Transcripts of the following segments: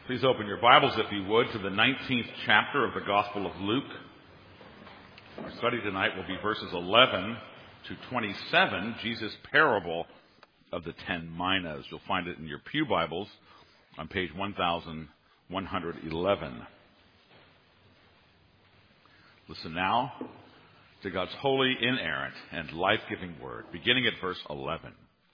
Please open your Bibles, if you would, to the 19th chapter of the Gospel of Luke. Our study tonight will be verses 11 to 27, Jesus' parable of the 10 minas. You'll find it in your pew Bibles on page 1111. Listen now to God's holy, inerrant, and life-giving word, beginning at verse 11.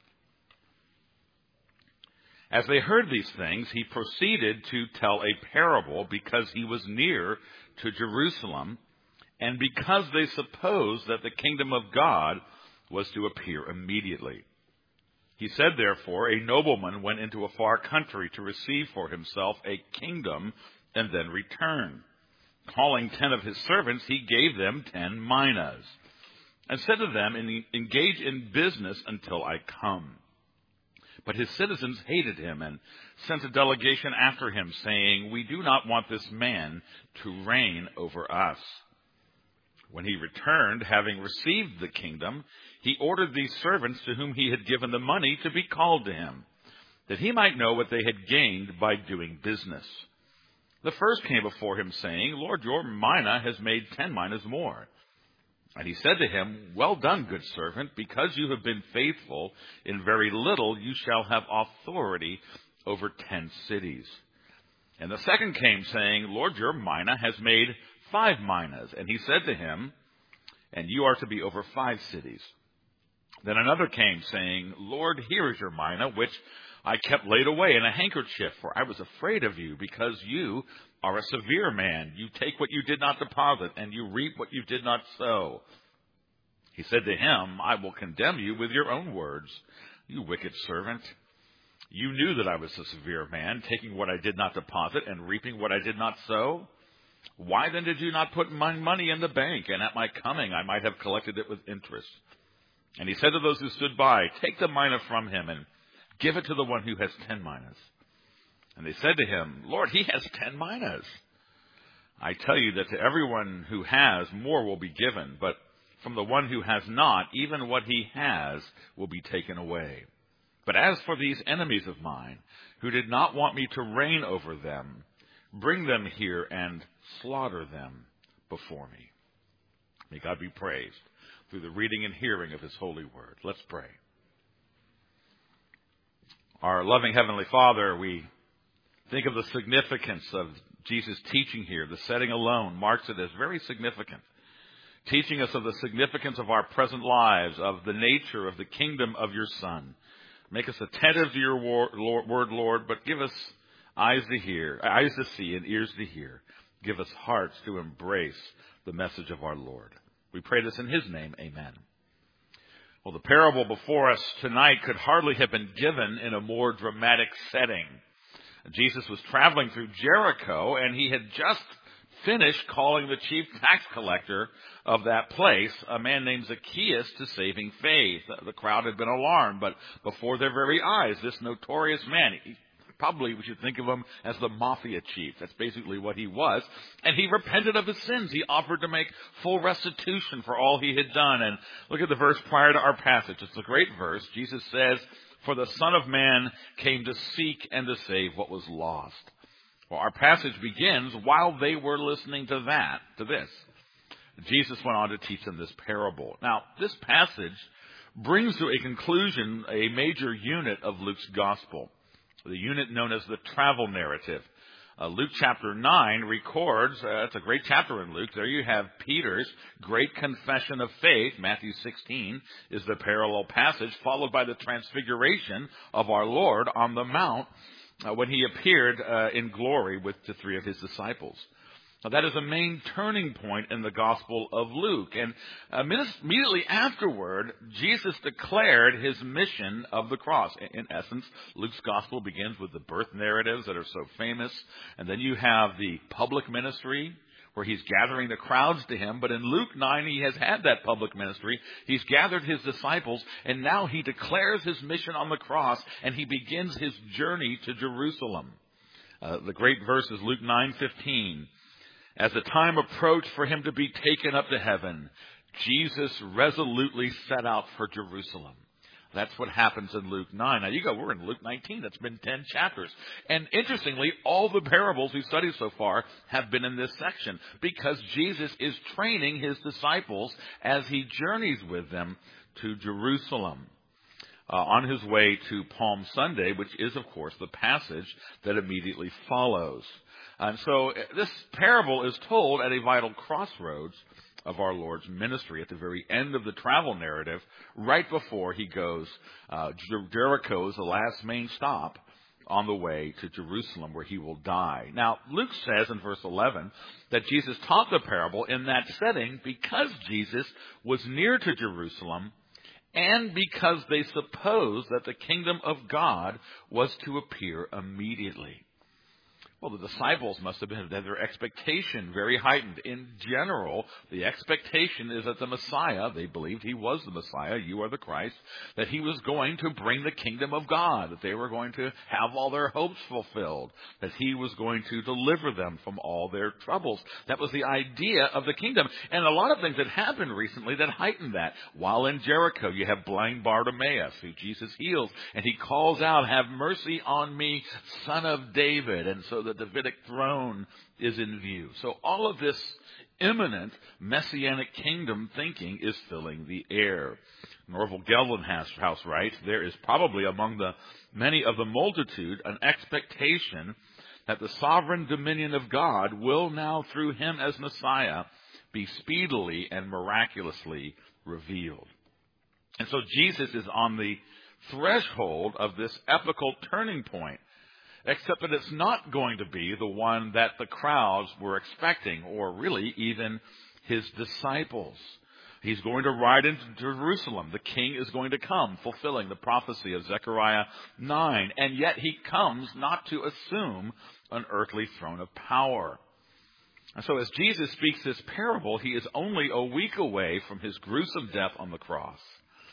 As they heard these things, he proceeded to tell a parable because he was near to Jerusalem and because they supposed that the kingdom of God was to appear immediately. He said, therefore, a nobleman went into a far country to receive for himself a kingdom and then return. Calling 10 of his servants, he gave them 10 minas and said to them, engage in business until I come. But his citizens hated him and sent a delegation after him, saying, we do not want this man to reign over us. When he returned, having received the kingdom, he ordered these servants to whom he had given the money to be called to him, that he might know what they had gained by doing business. The first came before him, saying, Lord, your mina has made 10 minas more. And he said to him, well done, good servant, because you have been faithful in very little, you shall have authority over 10 cities. And the second came, saying, Lord, your mina has made 5 minas. And he said to him, and you are to be over 5 cities. Then another came, saying, Lord, here is your mina, which I kept laid away in a handkerchief, for I was afraid of you, because you are a severe man. You take what you did not deposit, and you reap what you did not sow. He said to him, I will condemn you with your own words, you wicked servant. You knew that I was a severe man, taking what I did not deposit and reaping what I did not sow. Why then did you not put my money in the bank, and at my coming I might have collected it with interest? And he said to those who stood by, take the mina from him and give it to the one who has 10 minas. And they said to him, Lord, he has 10 minas. I tell you that to everyone who has, more will be given, but from the one who has not, even what he has will be taken away. But as for these enemies of mine, who did not want me to reign over them, bring them here and slaughter them before me. May God be praised through the reading and hearing of his holy word. Let's pray. Our loving Heavenly Father, we think of the significance of Jesus' teaching here. The setting alone marks it as very significant, teaching us of the significance of our present lives, of the nature of the kingdom of your Son. Make us attentive to your word, Lord, but give us eyes to hear, eyes to see, and ears to hear. Give us hearts to embrace the message of our Lord. We pray this in his name, amen. Well, the parable before us tonight could hardly have been given in a more dramatic setting. Jesus was traveling through Jericho, and he had just finished calling the chief tax collector of that place, a man named Zacchaeus, to saving faith. The crowd had been alarmed, but before their very eyes, this notorious man, probably we should think of him as the mafia chief. That's basically what he was. And he repented of his sins. He offered to make full restitution for all he had done. And look at the verse prior to our passage. It's a great verse. Jesus says, for the Son of Man came to seek and to save what was lost. Well, our passage begins while they were listening to this. Jesus went on to teach them this parable. Now, this passage brings to a conclusion a major unit of Luke's gospel, the unit known as the travel narrative. Luke chapter 9 records, it's a great chapter in Luke. There you have Peter's great confession of faith. Matthew 16 is the parallel passage, followed by the transfiguration of our Lord on the Mount when he appeared in glory to 3 of his disciples. Now, that is a main turning point in the Gospel of Luke. And immediately afterward, Jesus declared his mission of the cross. In essence, Luke's Gospel begins with the birth narratives that are so famous. And then you have the public ministry, where he's gathering the crowds to him. But in Luke 9, he has had that public ministry. He's gathered his disciples, and now he declares his mission on the cross, and he begins his journey to Jerusalem. The great verse is Luke 9:15. As the time approached for him to be taken up to heaven, Jesus resolutely set out for Jerusalem. That's what happens in Luke 9. Now you go, we're in Luke 19. That's been 10 chapters. And interestingly, all the parables we've studied so far have been in this section because Jesus is training his disciples as he journeys with them to Jerusalem. On his way to Palm Sunday, which is, of course, the passage that immediately follows. And so this parable is told at a vital crossroads of our Lord's ministry, at the very end of the travel narrative, right before he goes. Jericho is the last main stop on the way to Jerusalem, where he will die. Now, Luke says in verse 11 that Jesus taught the parable in that setting because Jesus was near to Jerusalem and because they supposed that the kingdom of God was to appear immediately. Well, the disciples must have had their expectation very heightened. In general, the expectation is that the Messiah, they believed he was the Messiah, you are the Christ, that he was going to bring the kingdom of God, that they were going to have all their hopes fulfilled, that he was going to deliver them from all their troubles. That was the idea of the kingdom. And a lot of things that happened recently that heightened that. While in Jericho, you have blind Bartimaeus, who Jesus heals, and he calls out, "Have mercy on me, Son of David." And so the Davidic throne is in view. So all of this imminent messianic kingdom thinking is filling the air. Norval Geldenhouse writes, there is probably among the many of the multitude an expectation that the sovereign dominion of God will now, through him as Messiah, be speedily and miraculously revealed. And so Jesus is on the threshold of this epical turning point, except that it's not going to be the one that the crowds were expecting, or really even his disciples. He's going to ride into Jerusalem. The king is going to come, fulfilling the prophecy of Zechariah 9. And yet he comes not to assume an earthly throne of power. And so as Jesus speaks this parable, he is only a week away from his gruesome death on the cross.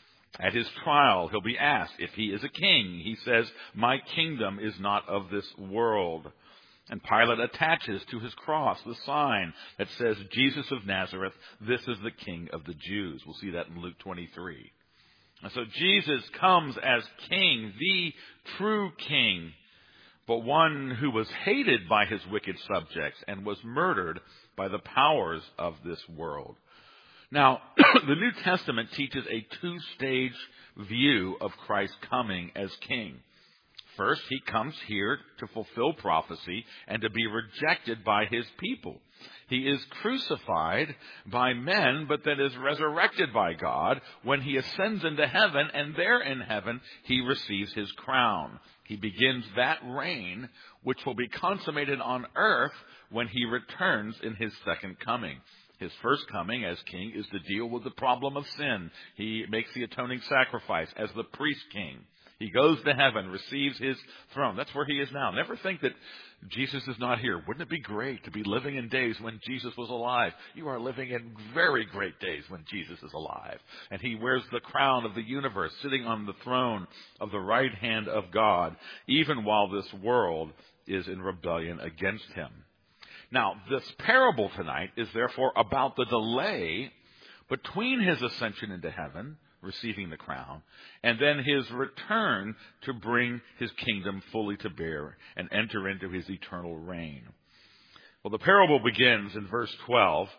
At his trial, he'll be asked if he is a king. He says, "My kingdom is not of this world." And Pilate attaches to his cross the sign that says, "Jesus of Nazareth, this is the King of the Jews." We'll see that in Luke 23. And so Jesus comes as king, the true king, but one who was hated by his wicked subjects and was murdered by the powers of this world. Now, the New Testament teaches a two-stage view of Christ coming as king. First, he comes here to fulfill prophecy and to be rejected by his people. He is crucified by men, but then is resurrected by God when he ascends into heaven, and there in heaven he receives his crown. He begins that reign, which will be consummated on earth when he returns in his second coming. His first coming as king is to deal with the problem of sin. He makes the atoning sacrifice as the priest king. He goes to heaven, receives his throne. That's where he is now. Never think that Jesus is not here. Wouldn't it be great to be living in days when Jesus was alive? You are living in very great days when Jesus is alive. And he wears the crown of the universe, sitting on the throne of the right hand of God, even while this world is in rebellion against him. Now, this parable tonight is therefore about the delay between his ascension into heaven, receiving the crown, and then his return to bring his kingdom fully to bear and enter into his eternal reign. Well, the parable begins in verse 12.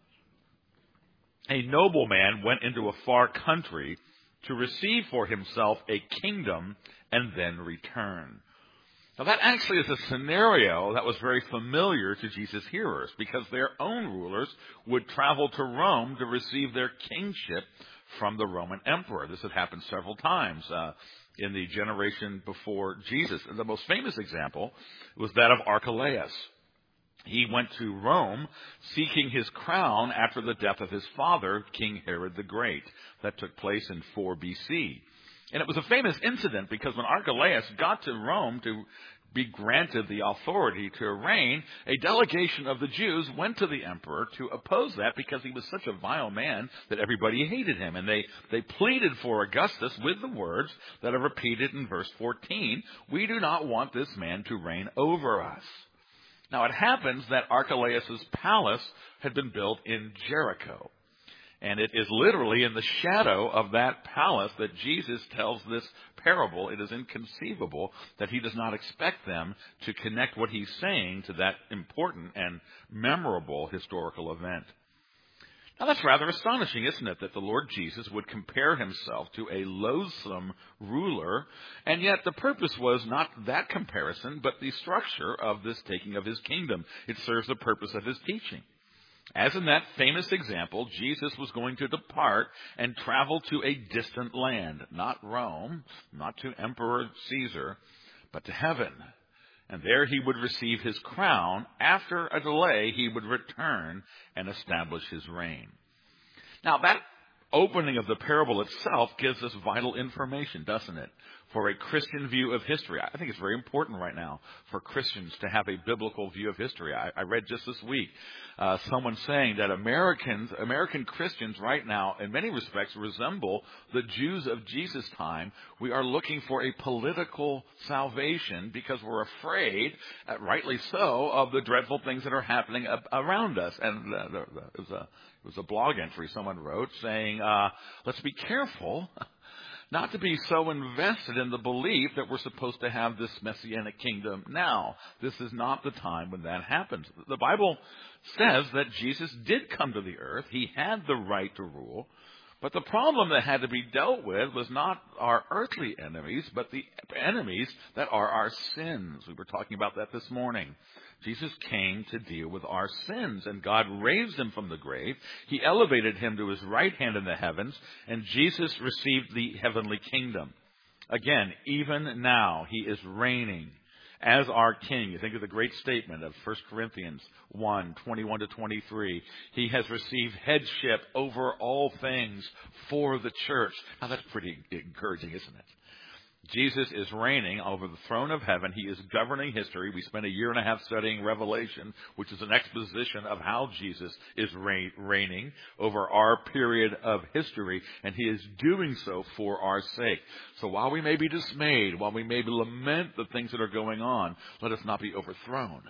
A nobleman went into a far country to receive for himself a kingdom and then return. Now, that actually is a scenario that was very familiar to Jesus' hearers, because their own rulers would travel to Rome to receive their kingship from the Roman emperor. This had happened several times in the generation before Jesus. And the most famous example was that of Archelaus. He went to Rome seeking his crown after the death of his father, King Herod the Great. That took place in 4 BC. And it was a famous incident because when Archelaus got to Rome to be granted the authority to reign, a delegation of the Jews went to the emperor to oppose that because he was such a vile man that everybody hated him. And they pleaded for Augustus with the words that are repeated in verse 14, "We do not want this man to reign over us." Now, it happens that Archelaus' palace had been built in Jericho. And it is literally in the shadow of that palace that Jesus tells this parable. It is inconceivable that he does not expect them to connect what he's saying to that important and memorable historical event. Now that's rather astonishing, isn't it, that the Lord Jesus would compare himself to a loathsome ruler, and yet the purpose was not that comparison, but the structure of this taking of his kingdom. It serves the purpose of his teaching. As in that famous example, Jesus was going to depart and travel to a distant land, not Rome, not to Emperor Caesar, but to heaven. And there he would receive his crown. After a delay, he would return and establish his reign. Now, that opening of the parable itself gives us vital information, doesn't it? For a Christian view of history. I think it's very important right now for Christians to have a biblical view of history. I read just this week someone saying that American Christians right now, in many respects, resemble the Jews of Jesus' time. We are looking for a political salvation because we're afraid, rightly so, of the dreadful things that are happening around us. And it was a blog entry someone wrote saying, let's be careful not to be so invested in the belief that we're supposed to have this messianic kingdom now. This is not the time when that happens. The Bible says that Jesus did come to the earth. He had the right to rule. But the problem that had to be dealt with was not our earthly enemies, but the enemies that are our sins. We were talking about that this morning. Jesus came to deal with our sins, and God raised him from the grave. He elevated him to his right hand in the heavens, and Jesus received the heavenly kingdom. Again, even now, he is reigning as our king. You think of the great statement of 1 Corinthians 1, 21 to 23. He has received headship over all things for the church. Now, that's pretty encouraging, isn't it? Jesus is reigning over the throne of heaven. He is governing history. We spent a year and a half studying Revelation, which is an exposition of how Jesus is reigning over our period of history, and he is doing so for our sake. So while we may be dismayed, while we may lament the things that are going on, let us not be overthrown.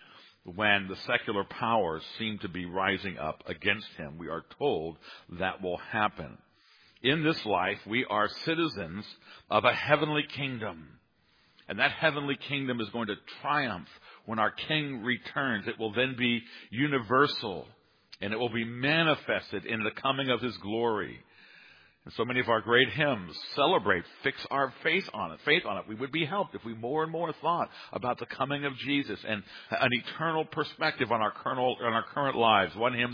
When the secular powers seem to be rising up against him, we are told that will happen. In this life, we are citizens of a heavenly kingdom. And that heavenly kingdom is going to triumph when our King returns. It will then be universal, and it will be manifested in the coming of his glory. And so many of our great hymns celebrate, fix our faith on it. We would be helped if we more and more thought about the coming of Jesus and an eternal perspective on our current lives. One hymn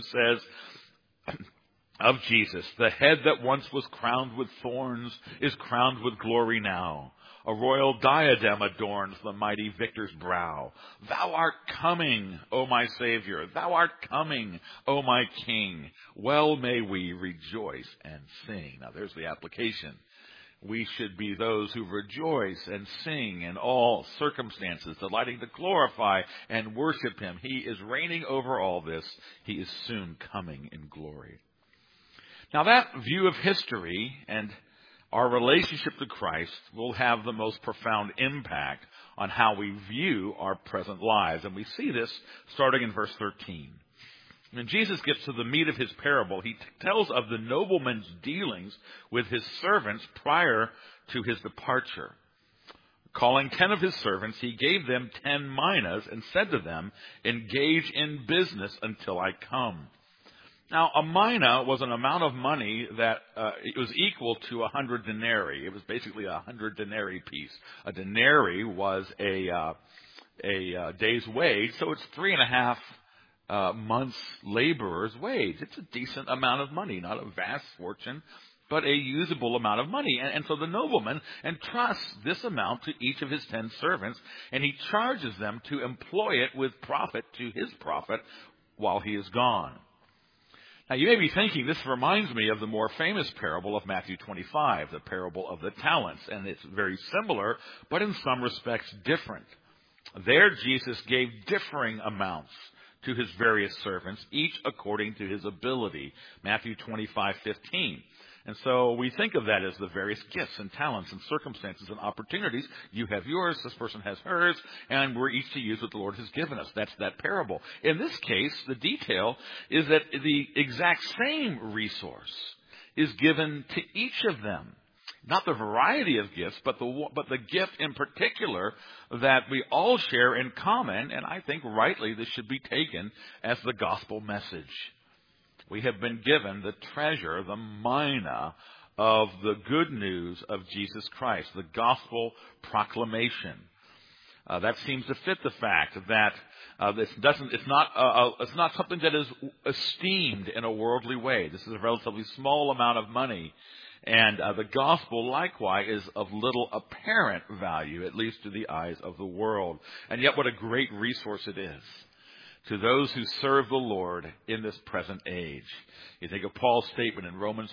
says of Jesus, the head that once was crowned with thorns is crowned with glory now. A royal diadem adorns the mighty victor's brow. Thou art coming, O my Savior. Thou art coming, O my King. Well may we rejoice and sing. Now there's the application. We should be those who rejoice and sing in all circumstances, delighting to glorify and worship him. He is reigning over all this. He is soon coming in glory. Now that view of history and our relationship to Christ will have the most profound impact on how we view our present lives. And we see this starting in verse 13. When Jesus gets to the meat of his parable, he tells of the nobleman's dealings with his servants prior to his departure. Calling 10 of his servants, he gave them 10 minas and said to them, engage in business until I come. Now, a mina was an amount of money that it was equal to 100 denarii. It was basically a 100 denarii piece. A denarii was a day's wage, so it's 3.5 months' laborer's wage. It's a decent amount of money, not a vast fortune, but a usable amount of money. And so the nobleman entrusts this amount to each of his 10 servants, and he charges them to employ it with profit to his profit while he is gone. Now, you may be thinking, this reminds me of the more famous parable of Matthew 25, the parable of the talents. And it's very similar, but in some respects different. There, Jesus gave differing amounts to his various servants, each according to his ability. Matthew 25:15. And so we think of that as the various gifts and talents and circumstances and opportunities. You have yours, this person has hers, and we're each to use what the Lord has given us. That's that parable. In this case, the detail is that the exact same resource is given to each of them. Not the variety of gifts, but the gift in particular that we all share in common, and I think rightly this should be taken as the gospel message. We have been given the treasure, the mina of the good news of Jesus Christ, the gospel proclamation. That seems to fit the fact that it's not something that is esteemed in a worldly way. This is a relatively small amount of money. And the gospel, likewise, is of little apparent value, at least to the eyes of the world. And yet what a great resource it is to those who serve the Lord in this present age. You think of Paul's statement in Romans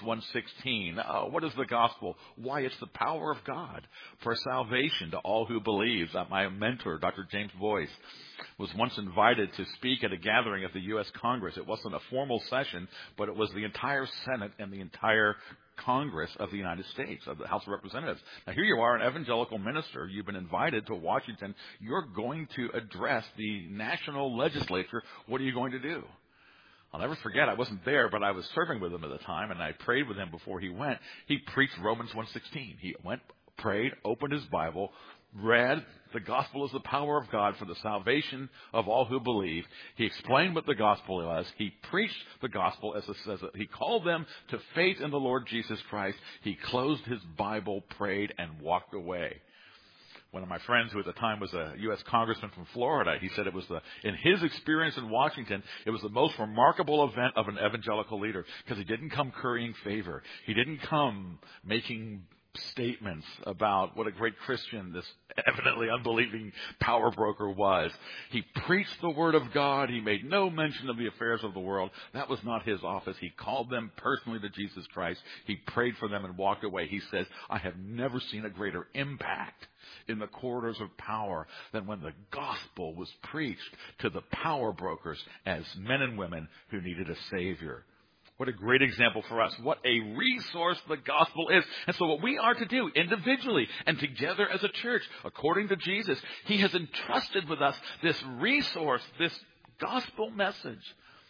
1:16. What is the gospel? Why, it's the power of God for salvation to all who believe. My mentor, Dr. James Boyce, was once invited to speak at a gathering of the U.S. Congress. It wasn't a formal session, but it was the entire Senate and the entire Congress of the United States, of the House of Representatives. Now, here you are, an evangelical minister. You've been invited to Washington. You're going to address the national legislature. What are you going to do? I'll never forget, I wasn't there, but I was serving with him at the time, and I prayed with him before he went. He preached Romans 1:16. He went, prayed, opened his Bible, read, the gospel is the power of God for the salvation of all who believe. He explained what the gospel was. He preached the gospel as it says. He called them to faith in the Lord Jesus Christ. He closed his Bible, prayed, and walked away. One of my friends, who at the time was a U.S. congressman from Florida, he said it was in his experience in Washington, it was the most remarkable event of an evangelical leader, because he didn't come currying favor. He didn't come making statements about what a great Christian this evidently unbelieving power broker was. He preached the word of God. He made no mention of the affairs of the world. That was not his office. He called them personally to Jesus Christ. He prayed for them and walked away. He says, I have never seen a greater impact in the corridors of power than when the gospel was preached to the power brokers as men and women who needed a Savior. What a great example for us. What a resource the gospel is. And so what we are to do individually and together as a church, according to Jesus, he has entrusted with us this resource, this gospel message.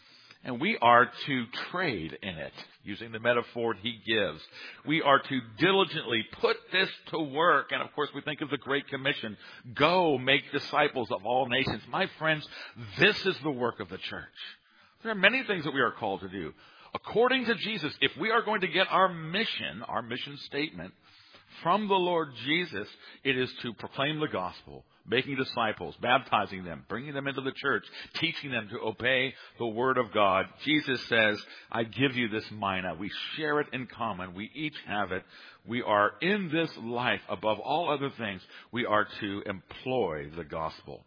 And we are to trade in it, using the metaphor he gives. We are to diligently put this to work. And of course, we think of the Great Commission. Go make disciples of all nations. My friends, this is the work of the church. There are many things that we are called to do. According to Jesus, if we are going to get our mission statement from the Lord Jesus, it is to proclaim the gospel, making disciples, baptizing them, bringing them into the church, teaching them to obey the word of God. Jesus says, I give you this mina. We share it in common. We each have it. We are in this life, above all other things, we are to employ the gospel.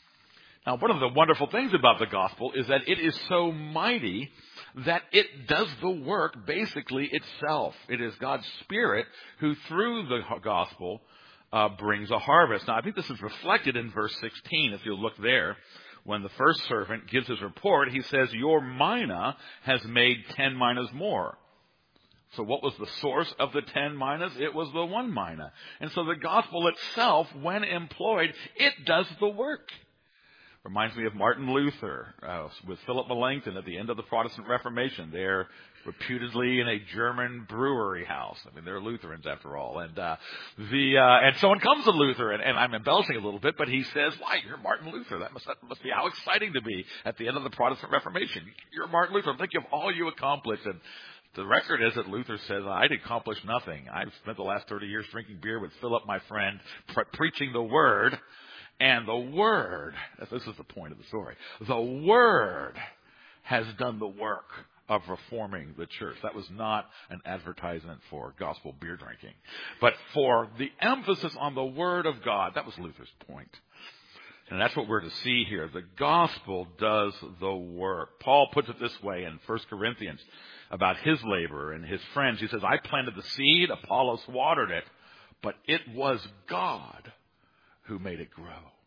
Now, one of the wonderful things about the gospel is that it is so mighty that it does the work basically itself. It is God's Spirit who, through the gospel, brings a harvest. Now, I think this is reflected in verse 16. If you'll look there, when the first servant gives his report, he says, your mina has made 10 minas more. So what was the source of the 10 minas? It was the 1 mina. And so the gospel itself, when employed, it does the work. Reminds me of Martin Luther with Philip Melanchthon at the end of the Protestant Reformation. They're reputedly in a German brewery house. I mean, they're Lutherans after all. And and someone comes to Luther, and I'm embellishing a little bit, but he says, "Why, you're Martin Luther? That must be how exciting to be at the end of the Protestant Reformation. You're Martin Luther. I'm thinking of all you accomplished." And the record is that Luther says, I'd accomplished nothing. I've spent the last 30 years drinking beer with Philip, my friend, preaching the word. And the Word, this is the point of the story, the Word has done the work of reforming the church. That was not an advertisement for gospel beer drinking, but for the emphasis on the Word of God. That was Luther's point. And that's what we're to see here. The gospel does the work. Paul puts it this way in 1 Corinthians about his labor and his friends. He says, I planted the seed, Apollos watered it, but it was God who made it grow.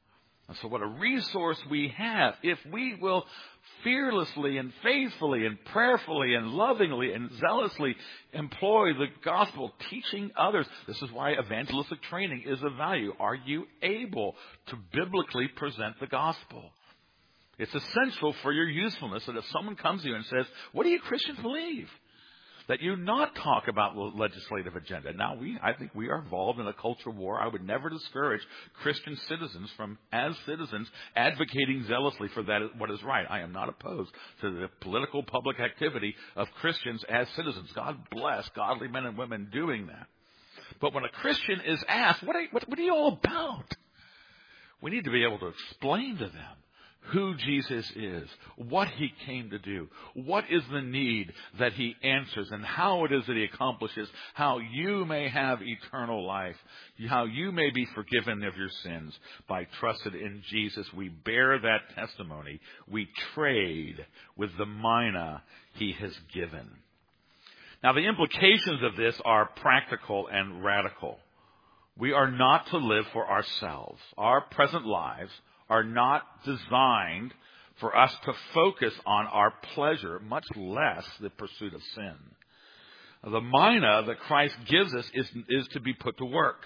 And so what a resource we have if we will fearlessly and faithfully and prayerfully and lovingly and zealously employ the gospel, teaching others. This is why evangelistic training is of value. Are you able to biblically present the gospel? It's essential for your usefulness that if someone comes to you and says, what do you Christians believe? That you not talk about the legislative agenda. Now, I think we are involved in a culture war. I would never discourage Christian citizens from, as citizens, advocating zealously for that what is right. I am not opposed to the political public activity of Christians as citizens. God bless godly men and women doing that. But when a Christian is asked, what are you all about? We need to be able to explain to them who Jesus is, what he came to do, what is the need that he answers, and how it is that he accomplishes, how you may have eternal life, how you may be forgiven of your sins by trusting in Jesus. We bear that testimony. We trade with the mina he has given. Now, the implications of this are practical and radical. We are not to live for ourselves. Our present lives are not designed for us to focus on our pleasure, much less the pursuit of sin. The mina that Christ gives us is to be put to work.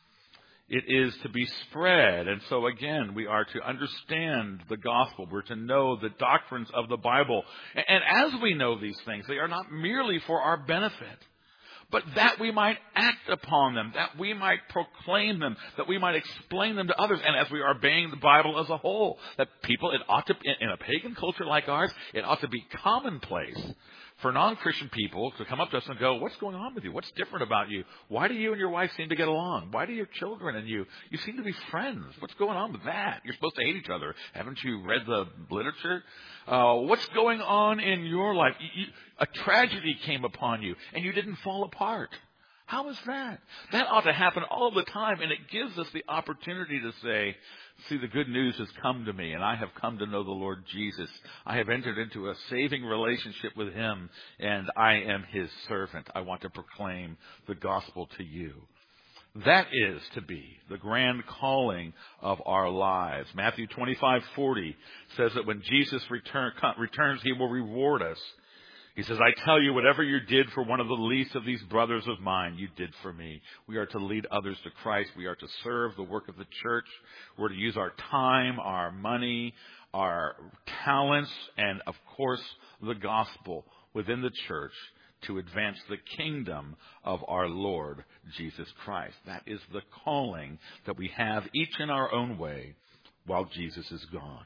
It is to be spread. And so again, we are to understand the gospel. We're to know the doctrines of the Bible. And as we know these things, they are not merely for our benefit, but that we might act upon them, that we might proclaim them, that we might explain them to others. And as we are obeying the Bible as a whole, that people, it ought to, in a pagan culture like ours, it ought to be commonplace for non-Christian people to come up to us and go, what's going on with you? What's different about you? Why do you and your wife seem to get along? Why do your children and you seem to be friends? What's going on with that? You're supposed to hate each other. Haven't you read the literature? What's going on in your life? A tragedy came upon you and you didn't fall apart. How is that? That ought to happen all the time, and it gives us the opportunity to say, see, the good news has come to me, and I have come to know the Lord Jesus. I have entered into a saving relationship with him, and I am his servant. I want to proclaim the gospel to you. That is to be the grand calling of our lives. Matthew 25:40 says that when Jesus returns, he will reward us. He says, I tell you, whatever you did for one of the least of these brothers of mine, you did for me. We are to lead others to Christ. We are to serve the work of the church. We're to use our time, our money, our talents, and, of course, the gospel within the church to advance the kingdom of our Lord Jesus Christ. That is the calling that we have, each in our own way, while Jesus is gone.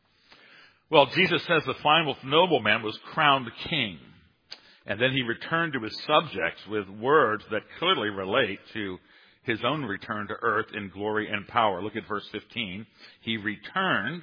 Well, Jesus says the final nobleman was crowned king. And then he returned to his subjects with words that clearly relate to his own return to earth in glory and power. Look at verse 15. He returned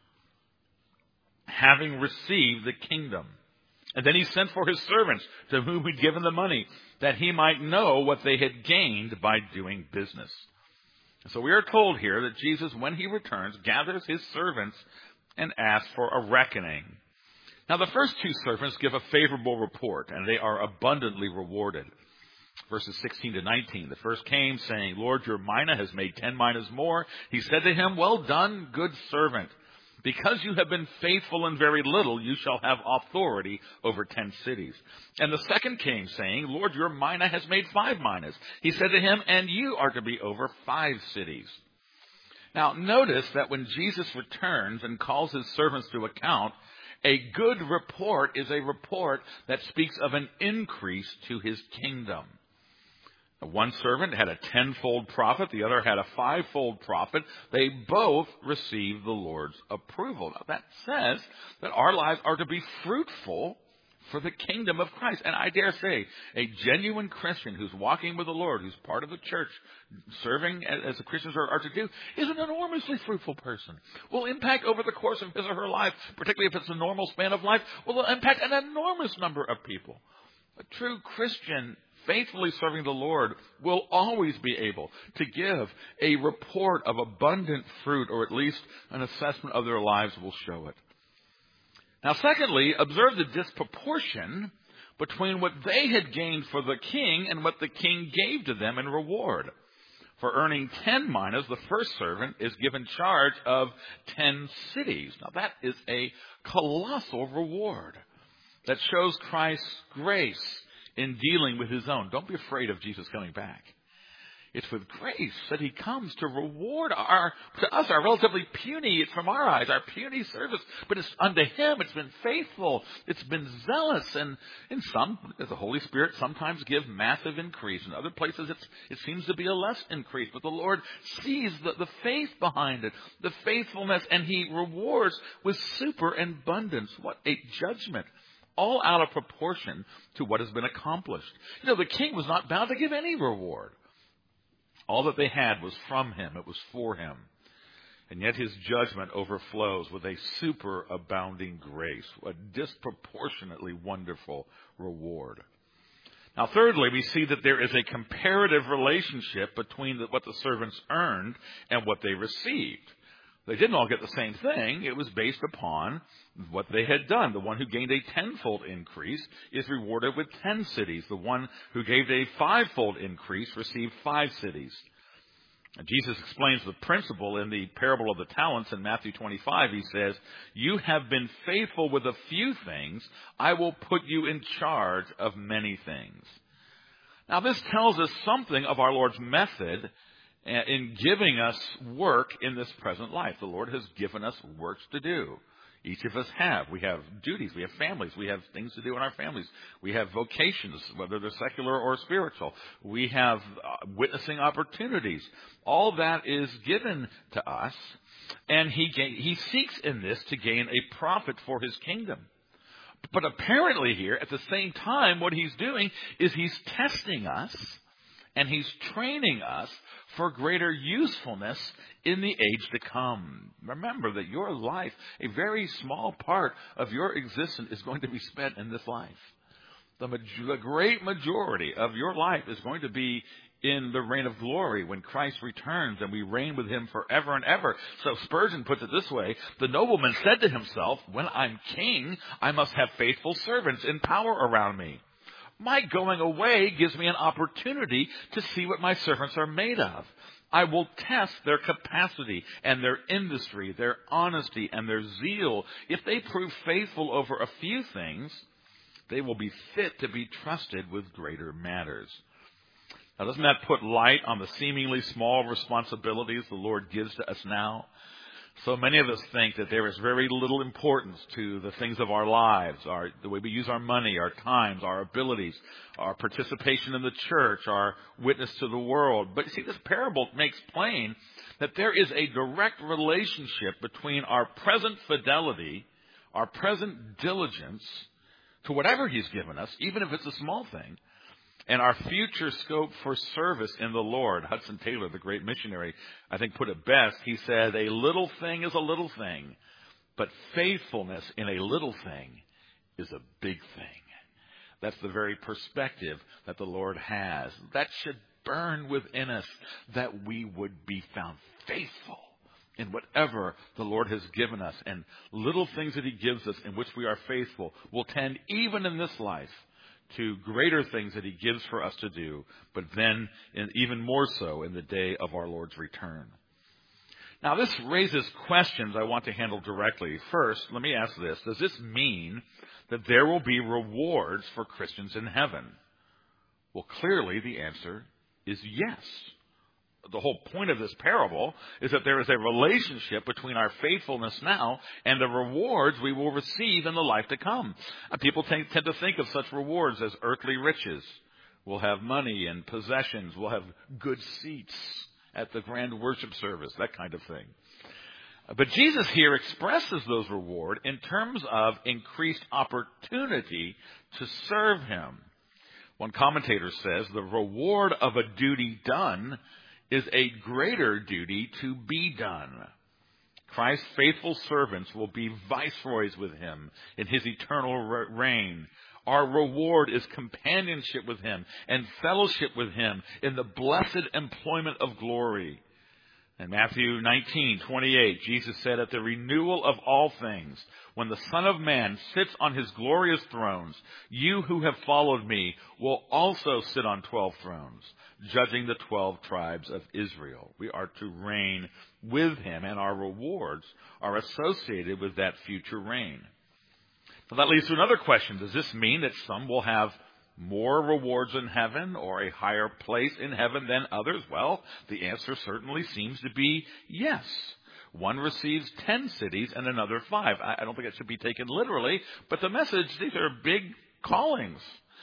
having received the kingdom. And then he sent for his servants to whom he'd given the money, that he might know what they had gained by doing business. And so we are told here that Jesus, when he returns, gathers his servants and asks for a reckoning. Now, the first two servants give a favorable report, and they are abundantly rewarded. Verses 16 to 19. The first came, saying, Lord, your mina has made 10 minas more. He said to him, well done, good servant. Because you have been faithful in very little, you shall have authority over 10 cities. And the second came, saying, Lord, your mina has made 5 minas. He said to him, and you are to be over 5 cities. Now, notice that when Jesus returns and calls his servants to account, a good report is a report that speaks of an increase to his kingdom. One servant had a 10-fold profit. The other had a 5-fold profit. They both received the Lord's approval. Now, that says that our lives are to be fruitful for the kingdom of Christ. And I dare say, a genuine Christian who's walking with the Lord, who's part of the church, serving as the Christians are to do, is an enormously fruitful person. Will impact over the course of his or her life, particularly if it's a normal span of life, will impact an enormous number of people. A true Christian faithfully serving the Lord will always be able to give a report of abundant fruit, or at least an assessment of their lives will show it. Now, secondly, observe the disproportion between what they had gained for the king and what the king gave to them in reward. For earning 10 minas, the first servant is given charge of 10 cities. Now that is a colossal reward that shows Christ's grace in dealing with his own. Don't be afraid of Jesus coming back. It's with grace that he comes to reward to us, our relatively puny, from our eyes, our puny service. But it's unto him, it's been faithful, it's been zealous. And in some, the Holy Spirit sometimes give massive increase. In other places, it seems to be a less increase. But the Lord sees the faith behind it, the faithfulness, and he rewards with superabundance. What a judgment! All out of proportion to what has been accomplished. You know, the king was not bound to give any reward. All that they had was from him. It was for him. And yet his judgment overflows with a superabounding grace, a disproportionately wonderful reward. Now, thirdly, we see that there is a comparative relationship between what the servants earned and what they received. They didn't all get the same thing. It was based upon what they had done. The one who gained a tenfold increase is rewarded with 10 cities. The one who gave a fivefold increase received 5 cities. And Jesus explains the principle in the parable of the talents in Matthew 25. He says, "You have been faithful with a few things. I will put you in charge of many things." Now, this tells us something of our Lord's method in giving us work in this present life. The Lord has given us works to do. Each of us have. We have duties. We have families. We have things to do in our families. We have vocations, whether they're secular or spiritual. We have witnessing opportunities. All that is given to us, and he seeks in this to gain a profit for his kingdom. But apparently here, at the same time, what he's doing is he's testing us, and he's training us for greater usefulness in the age to come. Remember that your life, a very small part of your existence, is going to be spent in this life. The great majority of your life is going to be in the reign of glory when Christ returns and we reign with him forever and ever. So Spurgeon puts it this way: the nobleman said to himself, "When I'm king, I must have faithful servants in power around me. My going away gives me an opportunity to see what my servants are made of. I will test their capacity and their industry, their honesty and their zeal. If they prove faithful over a few things, they will be fit to be trusted with greater matters." Now, doesn't that put light on the seemingly small responsibilities the Lord gives to us now? So many of us think that there is very little importance to the things of our lives, the way we use our money, our times, our abilities, our participation in the church, our witness to the world. But you see, this parable makes plain that there is a direct relationship between our present fidelity, our present diligence to whatever he's given us, even if it's a small thing, and our future scope for service in the Lord. Hudson Taylor, the great missionary, I think put it best. He said, "A little thing is a little thing, but faithfulness in a little thing is a big thing." That's the very perspective that the Lord has. That should burn within us, that we would be found faithful in whatever the Lord has given us. And little things that he gives us in which we are faithful will tend, even in this life, to greater things that he gives for us to do, but then even more so in the day of our Lord's return. Now, this raises questions I want to handle directly. First, let me ask this. Does this mean that there will be rewards for Christians in heaven? Well, clearly the answer is yes. The whole point of this parable is that there is a relationship between our faithfulness now and the rewards we will receive in the life to come. People tend to think of such rewards as earthly riches. We'll have money and possessions. We'll have good seats at the grand worship service, that kind of thing. But Jesus here expresses those rewards in terms of increased opportunity to serve him. One commentator says the reward of a duty done is a greater duty to be done. Christ's faithful servants will be viceroys with him in his eternal reign. Our reward is companionship with him and fellowship with him in the blessed employment of glory. In Matthew 19:28, Jesus said, "At the renewal of all things, when the Son of Man sits on his glorious thrones, you who have followed me will also sit on 12 thrones, judging the 12 tribes of Israel." We are to reign with him, and our rewards are associated with that future reign. So that leads to another question. Does this mean that some will have more rewards in heaven or a higher place in heaven than others? Well, the answer certainly seems to be yes. One receives 10 cities and another 5. I don't think it should be taken literally, but the message, these are big callings,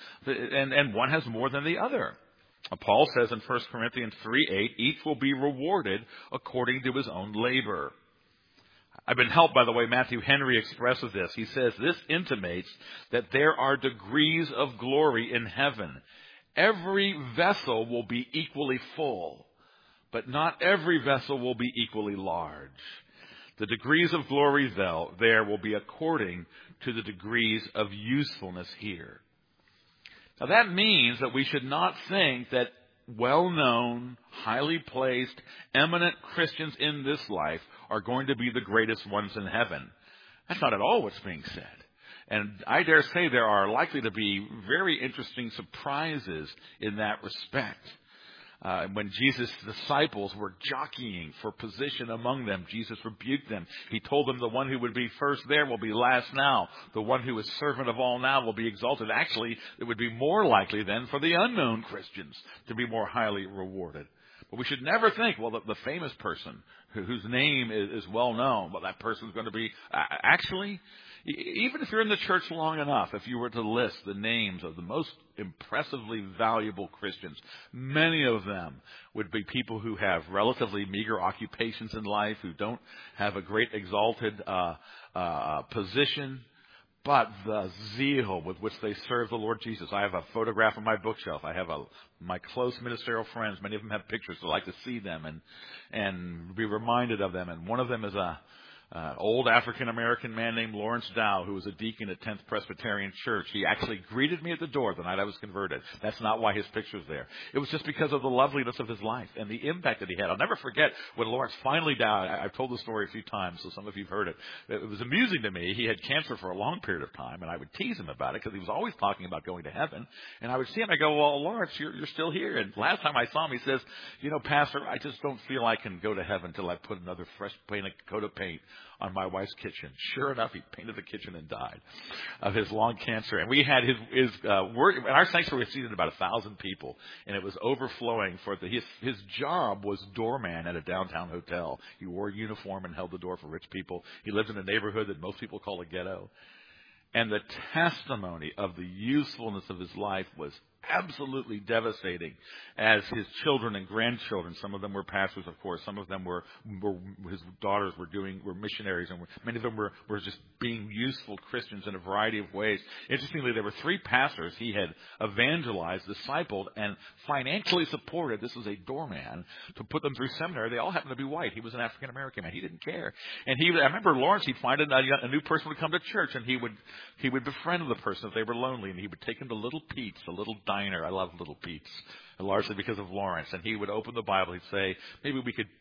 and one has more than the other. Paul says in 1 Corinthians 3:8, each will be rewarded according to his own labor. I've been helped by the way Matthew Henry expresses this. He says, this intimates that there are degrees of glory in heaven. Every vessel will be equally full, but not every vessel will be equally large. The degrees of glory there will be according to the degrees of usefulness here. Now that means that we should not think that well-known, highly placed, eminent Christians in this life are going to be the greatest ones in heaven. That's not at all what's being said. And I dare say there are likely to be very interesting surprises in that respect. When Jesus' disciples were jockeying for position among them, Jesus rebuked them. He told them the one who would be first there will be last now. The one who is servant of all now will be exalted. Actually, it would be more likely then for the unknown Christians to be more highly rewarded. But we should never think, well, the famous person whose name is well known, well, that person's going to be... Actually, even if you're in the church long enough, if you were to list the names of the most impressively valuable Christians, many of them would be people who have relatively meager occupations in life, who don't have a great exalted position, but the zeal with which they serve the Lord Jesus. I have a photograph on my bookshelf. I have my close ministerial friends. Many of them have pictures, so I like to see them and be reminded of them. And one of them is old African-American man named Lawrence Dow, who was a deacon at 10th Presbyterian Church. He actually greeted me at the door the night I was converted. That's not why his picture's there. It was just because of the loveliness of his life and the impact that he had. I'll never forget when Lawrence finally died. I've told the story a few times, so some of you have heard it. It was amusing to me. He had cancer for a long period of time, and I would tease him about it because he was always talking about going to heaven. And I would see him, I go, well, Lawrence, you're still here. And last time I saw him, he says, Pastor, I just don't feel I can go to heaven until I put another fresh coat of paint on my wife's kitchen. Sure enough, he painted the kitchen and died of his lung cancer. And we had his work. And our sanctuary seated about 1,000 people, and it was overflowing. His job was doorman at a downtown hotel. He wore a uniform and held the door for rich people. He lived in a neighborhood that most people call a ghetto. And the testimony of the usefulness of his life was absolutely devastating as his children and grandchildren, some of them were pastors, of course, some of them were his daughters were missionaries, and many of them were just being useful Christians in a variety of ways. Interestingly, there were 3 pastors he had evangelized, discipled, and financially supported. This was a doorman to put them through seminary. They all happened to be white. He was an African-American man. He didn't care. And I remember Lawrence, he'd find a new person would come to church, and he would befriend the person if they were lonely, and he would take them to Little Pete's, a little diner. I love Little Pete's, largely because of Lawrence. And he would open the Bible. He'd say, maybe we could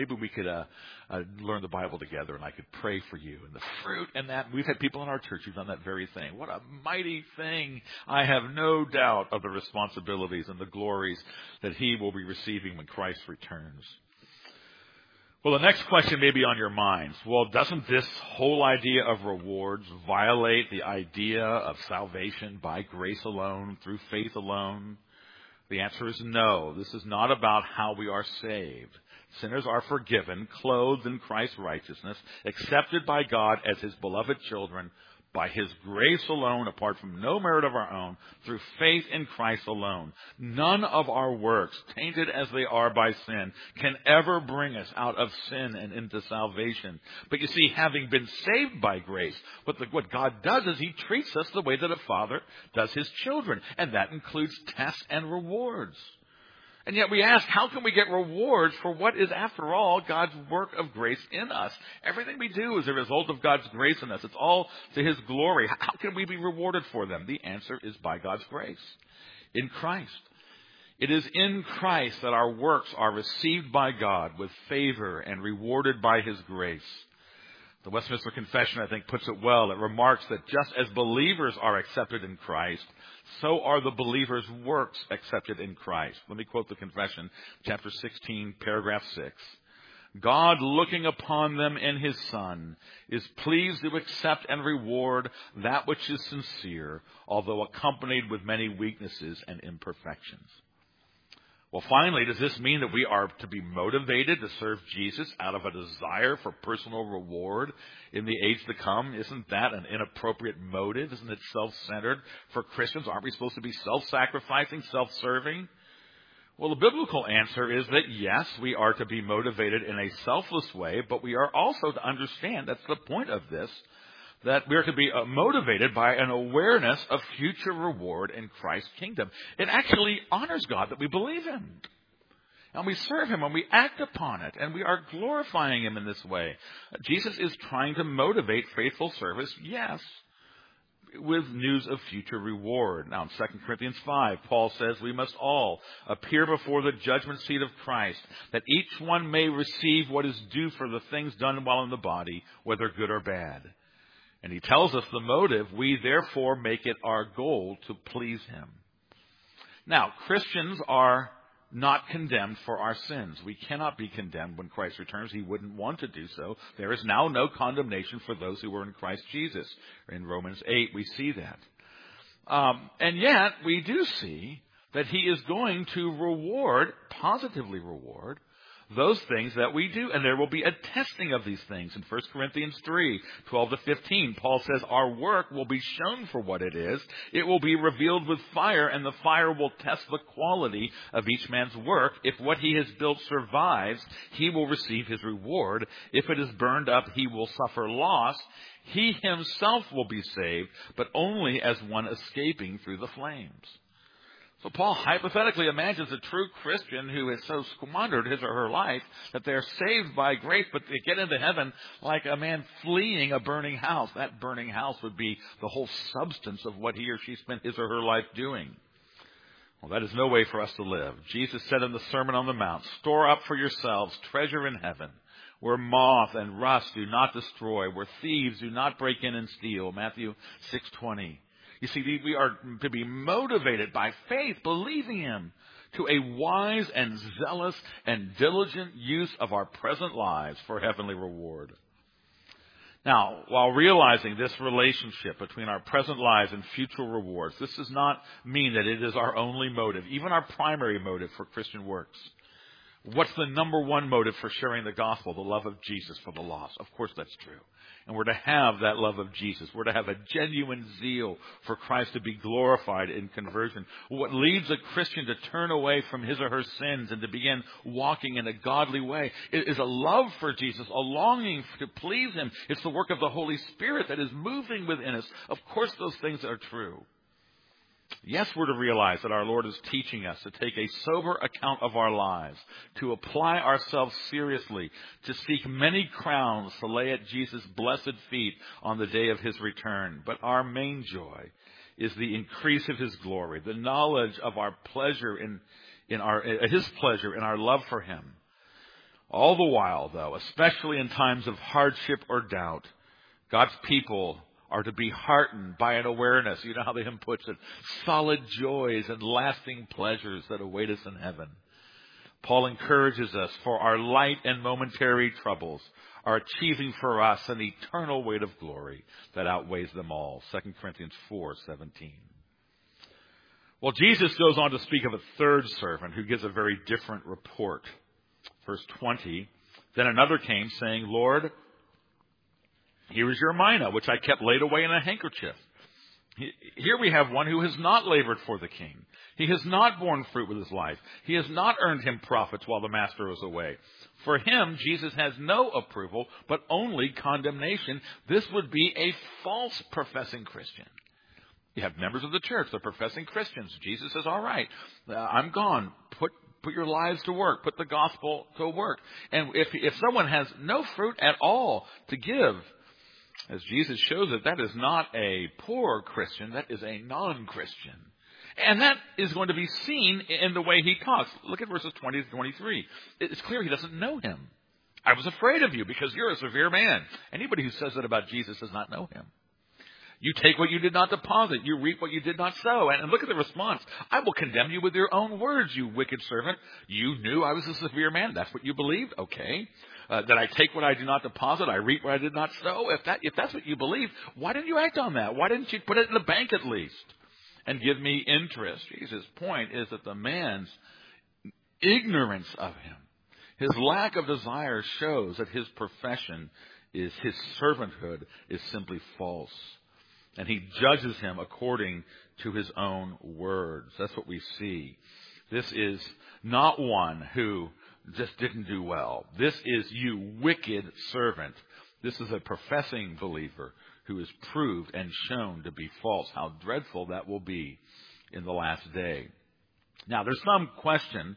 learn the Bible together, and I could pray for you. And the fruit and that, we've had people in our church who've done that very thing. What a mighty thing. I have no doubt of the responsibilities and the glories that he will be receiving when Christ returns. Well, the next question may be on your minds. Well, doesn't this whole idea of rewards violate the idea of salvation by grace alone, through faith alone? The answer is no. This is not about how we are saved. Sinners are forgiven, clothed in Christ's righteousness, accepted by God as his beloved children, by his grace alone, apart from no merit of our own, through faith in Christ alone. None of our works, tainted as they are by sin, can ever bring us out of sin and into salvation. But you see, having been saved by grace, what God does is he treats us the way that a father does his children. And that includes tests and rewards. And yet we ask, how can we get rewards for what is, after all, God's work of grace in us? Everything we do is a result of God's grace in us. It's all to his glory. How can we be rewarded for them? The answer is by God's grace in Christ. It is in Christ that our works are received by God with favor and rewarded by His grace. The Westminster Confession, I think, puts it well. It remarks that just as believers are accepted in Christ, so are the believers' works accepted in Christ. Let me quote the Confession, chapter 16, paragraph 6. God, looking upon them in His Son, is pleased to accept and reward that which is sincere, although accompanied with many weaknesses and imperfections. Well, finally, does this mean that we are to be motivated to serve Jesus out of a desire for personal reward in the age to come? Isn't that an inappropriate motive? Isn't it self-centered for Christians? Aren't we supposed to be self-sacrificing, self-serving? Well, the biblical answer is that yes, we are to be motivated in a selfless way, but we are also to understand, that's the point of this, that we are to be motivated by an awareness of future reward in Christ's kingdom. It actually honors God that we believe Him. And we serve Him and we act upon it. And we are glorifying Him in this way. Jesus is trying to motivate faithful service, yes, with news of future reward. Now in 2 Corinthians 5, Paul says we must all appear before the judgment seat of Christ, that each one may receive what is due for the things done while in the body, whether good or bad. And he tells us the motive, we therefore make it our goal to please Him. Now, Christians are not condemned for our sins. We cannot be condemned when Christ returns. He wouldn't want to do so. There is now no condemnation for those who are in Christ Jesus. In Romans 8, we see that. And yet, we do see that He is going to positively reward, those things that we do. And there will be a testing of these things. In 1 Corinthians 3, 12 to 15, Paul says our work will be shown for what it is. It will be revealed with fire, and the fire will test the quality of each man's work. If what he has built survives, he will receive his reward. If it is burned up, he will suffer loss. He himself will be saved, but only as one escaping through the flames. So Paul hypothetically imagines a true Christian who has so squandered his or her life that they're saved by grace, but they get into heaven like a man fleeing a burning house. That burning house would be the whole substance of what he or she spent his or her life doing. Well, that is no way for us to live. Jesus said in the Sermon on the Mount, store up for yourselves treasure in heaven, where moth and rust do not destroy, where thieves do not break in and steal. Matthew 6:20. You see, we are to be motivated by faith, believing Him, to a wise and zealous and diligent use of our present lives for heavenly reward. Now, while realizing this relationship between our present lives and future rewards, this does not mean that it is our only motive, even our primary motive for Christian works. What's the number one motive for sharing the gospel? The love of Jesus for the lost. Of course that's true. And we're to have that love of Jesus. We're to have a genuine zeal for Christ to be glorified in conversion. What leads a Christian to turn away from his or her sins and to begin walking in a godly way is a love for Jesus, a longing to please Him. It's the work of the Holy Spirit that is moving within us. Of course those things are true. Yes, we're to realize that our Lord is teaching us to take a sober account of our lives, to apply ourselves seriously, to seek many crowns to lay at Jesus' blessed feet on the day of His return. But our main joy is the increase of His glory, the knowledge of our pleasure His pleasure in our love for Him. All the while, though, especially in times of hardship or doubt, God's people are to be heartened by an awareness, you know how the hymn puts it, solid joys and lasting pleasures that await us in heaven. Paul encourages us, for our light and momentary troubles are achieving for us an eternal weight of glory that outweighs them all. 2 Corinthians 4:17. Well, Jesus goes on to speak of a third servant who gives a very different report. Verse 20, then another came saying, Lord, here is your mina, which I kept laid away in a handkerchief. Here we have one who has not labored for the king. He has not borne fruit with his life. He has not earned him profits while the master was away. For him, Jesus has no approval, but only condemnation. This would be a false professing Christian. You have members of the church, they're professing Christians. Jesus says, all right, I'm gone. Put your lives to work. Put the gospel to work. And if someone has no fruit at all to give, as Jesus shows it, that is not a poor Christian, that is a non-Christian. And that is going to be seen in the way he talks. Look at verses 20 to 23. It's clear he doesn't know him. I was afraid of you because you're a severe man. Anybody who says that about Jesus does not know him. You take what you did not deposit. You reap what you did not sow. And look at the response. I will condemn you with your own words, you wicked servant. You knew I was a severe man. That's what you believed? Okay. That I take what I do not deposit. I reap what I did not sow. If that's what you believe, why didn't you act on that? Why didn't you put it in the bank at least and give me interest? Jesus' point is that the man's ignorance of him, his lack of desire, shows that his profession is, his servanthood is simply false. And he judges him according to his own words. That's what we see. This is not one who just didn't do well. This is, you wicked servant. This is a professing believer who is proved and shown to be false. How dreadful that will be in the last day. Now, there's some question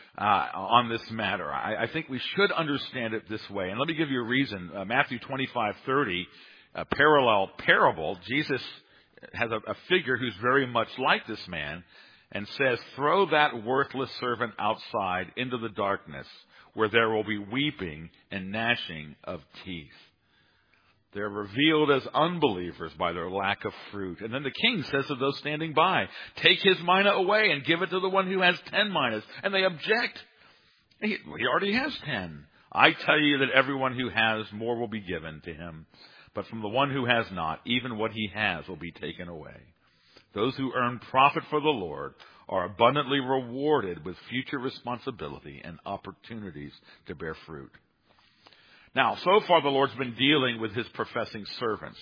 on this matter. I think we should understand it this way. And let me give you a reason. Matthew 25:30. A parallel parable, Jesus has a figure who's very much like this man and says, throw that worthless servant outside into the darkness where there will be weeping and gnashing of teeth. They're revealed as unbelievers by their lack of fruit. And then the king says to those standing by, take his mina away and give it to the one who has 10 minas. And they object. He already has 10. I tell you that everyone who has more will be given to him. But from the one who has not, even what he has will be taken away. Those who earn profit for the Lord are abundantly rewarded with future responsibility and opportunities to bear fruit. Now, so far the Lord's been dealing with his professing servants.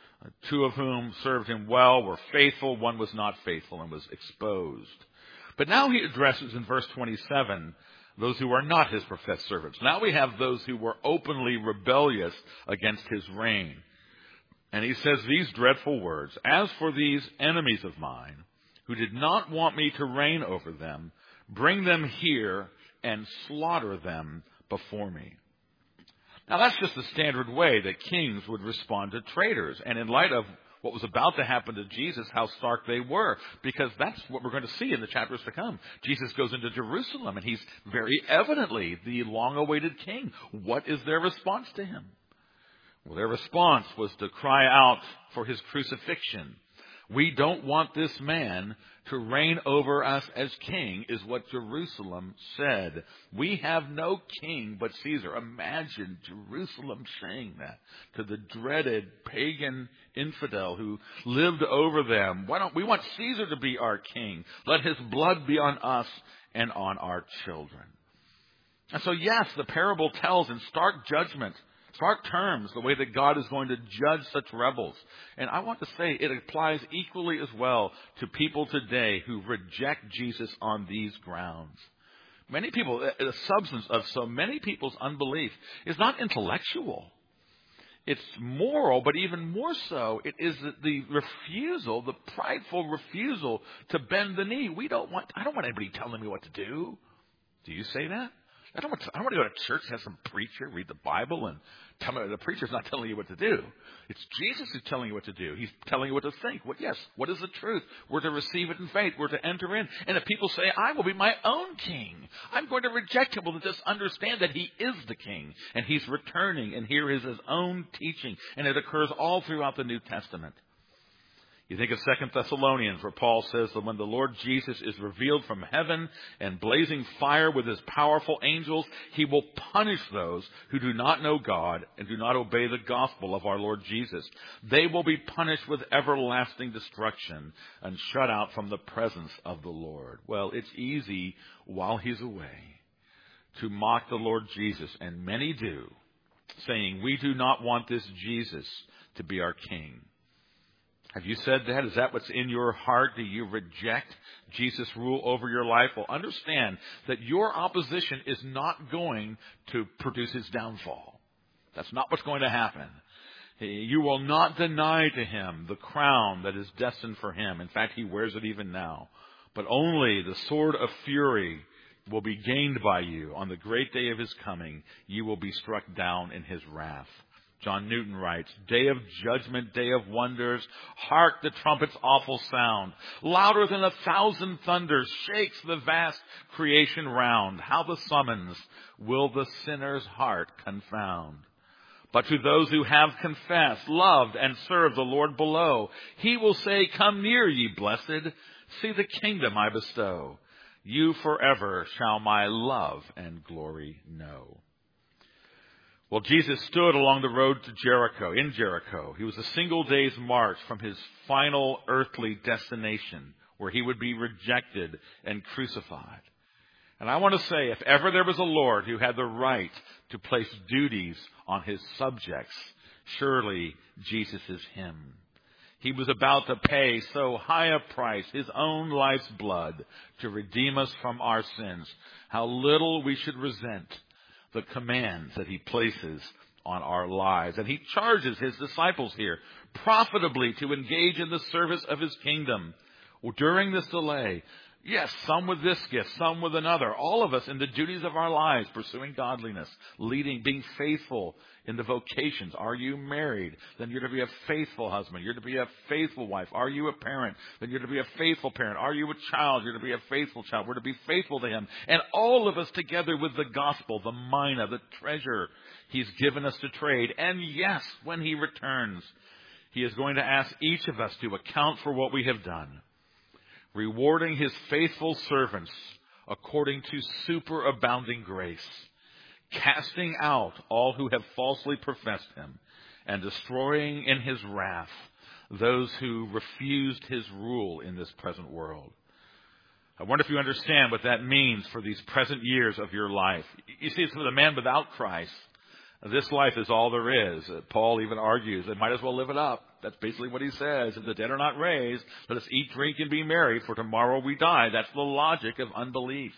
2 of whom served him well, were faithful. 1 was not faithful and was exposed. But now he addresses in verse 27 those who are not his professed servants. Now we have those who were openly rebellious against his reign. And he says these dreadful words, as for these enemies of mine, who did not want me to reign over them, bring them here and slaughter them before me. Now that's just the standard way that kings would respond to traitors. And in light of what was about to happen to Jesus, how stark they were, because that's what we're going to see in the chapters to come. Jesus goes into Jerusalem, and he's very evidently the long-awaited king. What is their response to him? Well, their response was to cry out for his crucifixion. We don't want this man to reign over us as king, is what Jerusalem said. We have no king but Caesar. Imagine Jerusalem saying that to the dreaded pagan infidel who lived over them. We want Caesar to be our king. Let his blood be on us and on our children. And so, yes, the parable tells in stark terms, the way that God is going to judge such rebels. And I want to say it applies equally as well to people today who reject Jesus on these grounds. Many people, the substance of so many people's unbelief is not intellectual. It's moral, but even more so, it is the refusal, the prideful refusal to bend the knee. I don't want anybody telling me what to do. Do you say that? I don't want to go to church, have some preacher read the Bible and tell me the preacher's not telling you what to do. It's Jesus who's telling you what to do. He's telling you what to think. What is the truth? We're to receive it in faith. We're to enter in. And if people say, I will be my own king, I'm going to reject him. Well, just understand that he is the king and he's returning, and here is his own teaching. And it occurs all throughout the New Testament. You think of 2 Thessalonians, where Paul says that when the Lord Jesus is revealed from heaven and blazing fire with his powerful angels, he will punish those who do not know God and do not obey the gospel of our Lord Jesus. They will be punished with everlasting destruction and shut out from the presence of the Lord. Well, it's easy while he's away to mock the Lord Jesus, and many do, saying, we do not want this Jesus to be our king. Have you said that? Is that what's in your heart? Do you reject Jesus' rule over your life? Well, understand that your opposition is not going to produce his downfall. That's not what's going to happen. You will not deny to him the crown that is destined for him. In fact, he wears it even now. But only the sword of fury will be gained by you on the great day of his coming. You will be struck down in his wrath. John Newton writes, day of judgment, day of wonders, hark the trumpet's awful sound. Louder than 1,000 thunders shakes the vast creation round. How the summons will the sinner's heart confound. But to those who have confessed, loved, and served the Lord below, he will say, come near, ye blessed, see the kingdom I bestow. You forever shall my love and glory know. Well, Jesus stood along the road to Jericho, in Jericho. He was a single day's march from his final earthly destination, where he would be rejected and crucified. And I want to say, if ever there was a Lord who had the right to place duties on his subjects, surely Jesus is him. He was about to pay so high a price, his own life's blood, to redeem us from our sins. How little we should resent the commands that he places on our lives. And he charges his disciples here profitably to engage in the service of his kingdom. During this delay, yes, some with this gift, some with another, all of us in the duties of our lives, pursuing godliness, leading, being faithful in the vocations. Are you married? Then you're to be a faithful husband. You're to be a faithful wife. Are you a parent? Then you're to be a faithful parent. Are you a child? You're to be a faithful child. We're to be faithful to him. And all of us together with the gospel, the mina, the treasure he's given us to trade. And yes, when he returns, he is going to ask each of us to account for what we have done, rewarding his faithful servants according to superabounding grace, casting out all who have falsely professed him, and destroying in his wrath those who refused his rule in this present world. I wonder if you understand what that means for these present years of your life. You see, it's for the man without Christ. This life is all there is. Paul even argues they might as well live it up. That's basically what he says. If the dead are not raised, let us eat, drink, and be merry, for tomorrow we die. That's the logic of unbelief.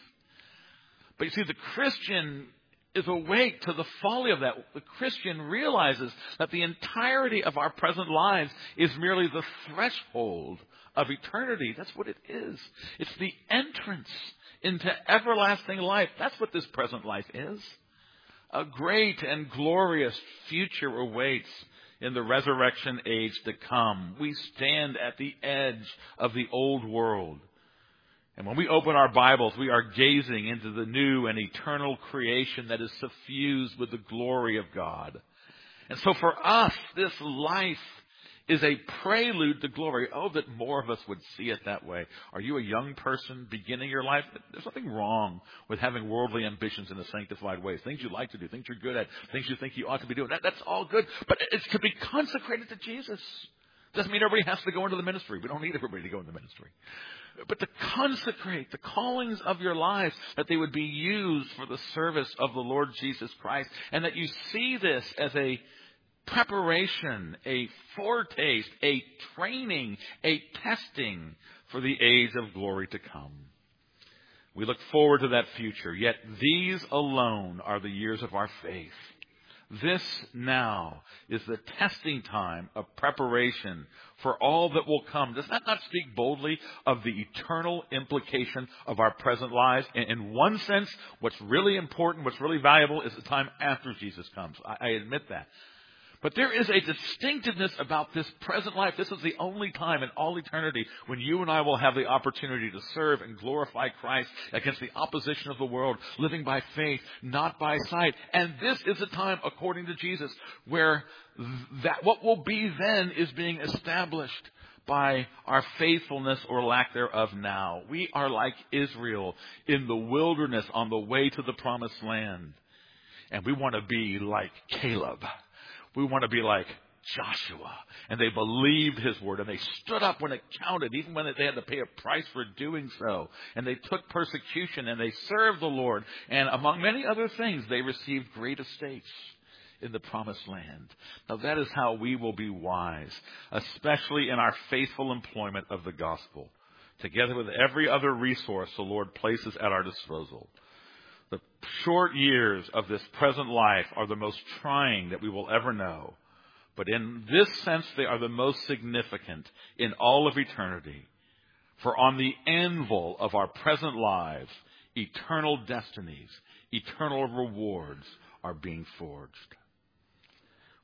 But you see, the Christian is awake to the folly of that. The Christian realizes that the entirety of our present lives is merely the threshold of eternity. That's what it is. It's the entrance into everlasting life. That's what this present life is. A great and glorious future awaits in the resurrection age to come. We stand at the edge of the old world. And when we open our Bibles, we are gazing into the new and eternal creation that is suffused with the glory of God. And so for us, this life is a prelude to glory. Oh, that more of us would see it that way. Are you a young person beginning your life? There's nothing wrong with having worldly ambitions in a sanctified way. Things you like to do, things you're good at, things you think you ought to be doing. That's all good. But it could be consecrated to Jesus. Doesn't mean everybody has to go into the ministry. We don't need everybody to go into the ministry. But to consecrate the callings of your lives, that they would be used for the service of the Lord Jesus Christ, and that you see this as a preparation, a foretaste, a training, a testing for the age of glory to come. We look forward to that future, yet these alone are the years of our faith. This now is the testing time of preparation for all that will come. Does that not speak boldly of the eternal implication of our present lives? In one sense, what's really important, what's really valuable is the time after Jesus comes. I admit that. But there is a distinctiveness about this present life. This is the only time in all eternity when you and I will have the opportunity to serve and glorify Christ against the opposition of the world, living by faith, not by sight. And this is a time, according to Jesus, where that what will be then is being established by our faithfulness or lack thereof now. We are like Israel in the wilderness on the way to the promised land. And we want to be like Caleb. We want to be like Joshua. And they believed his word. And they stood up when it counted, even when they had to pay a price for doing so. And they took persecution and they served the Lord. And among many other things, they received great estates in the promised land. Now that is how we will be wise, especially in our faithful employment of the gospel, together with every other resource the Lord places at our disposal. The short years of this present life are the most trying that we will ever know. But in this sense, they are the most significant in all of eternity. For on the anvil of our present lives, eternal destinies, eternal rewards are being forged.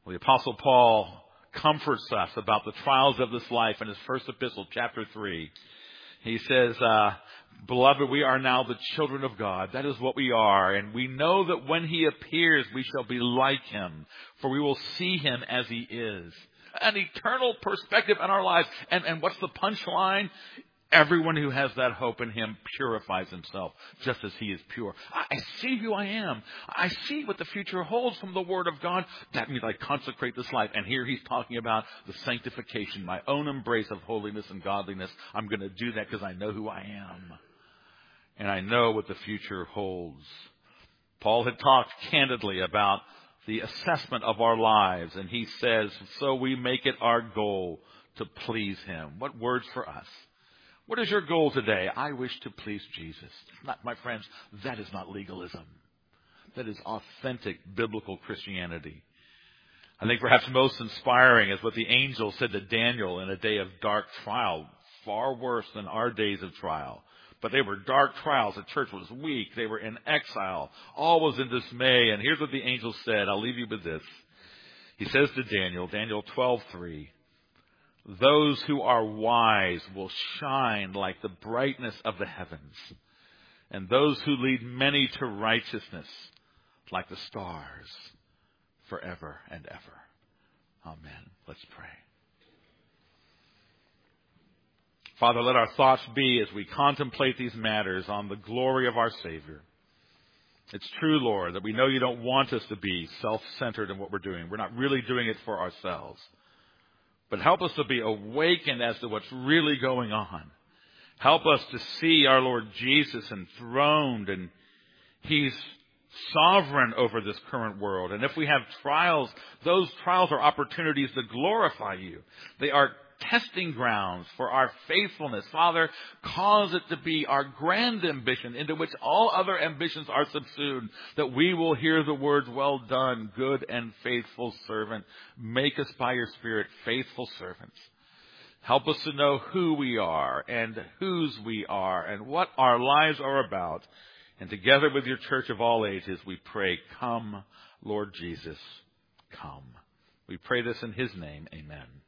Well, the Apostle Paul comforts us about the trials of this life in his first epistle, chapter 3. He says, Beloved, we are now the children of God. That is what we are. And we know that when he appears, we shall be like him, for we will see him as he is. An eternal perspective on our lives. And what's the punchline? Everyone who has that hope in him purifies himself just as he is pure. I see who I am. I see what the future holds from the Word of God. That means I consecrate this life. And here he's talking about the sanctification, my own embrace of holiness and godliness. I'm going to do that because I know who I am. And I know what the future holds. Paul had talked candidly about the assessment of our lives. And he says, so we make it our goal to please him. What words for us? What is your goal today? I wish to please Jesus. Not, my friends, that is not legalism. That is authentic biblical Christianity. I think perhaps most inspiring is what the angel said to Daniel in a day of dark trial, far worse than our days of trial. But they were dark trials. The church was weak. They were in exile. All was in dismay. And here's what the angel said. I'll leave you with this. He says to Daniel, Daniel 12:3, those who are wise will shine like the brightness of the heavens, and those who lead many to righteousness like the stars forever and ever. Amen. Let's pray. Father, let our thoughts be as we contemplate these matters on the glory of our Savior. It's true, Lord, that we know you don't want us to be self-centered in what we're doing. We're not really doing it for ourselves. But help us to be awakened as to what's really going on. Help us to see our Lord Jesus enthroned, and he's sovereign over this current world. And if we have trials, those trials are opportunities to glorify you. They are testing grounds for our faithfulness. Father, cause it to be our grand ambition into which all other ambitions are subsumed, that we will hear the words, well done, good and faithful servant. Make us by your Spirit faithful servants. Help us to know who we are and whose we are and what our lives are about. And together with your church of all ages, we pray, come, Lord Jesus, come. We pray this in his name. Amen.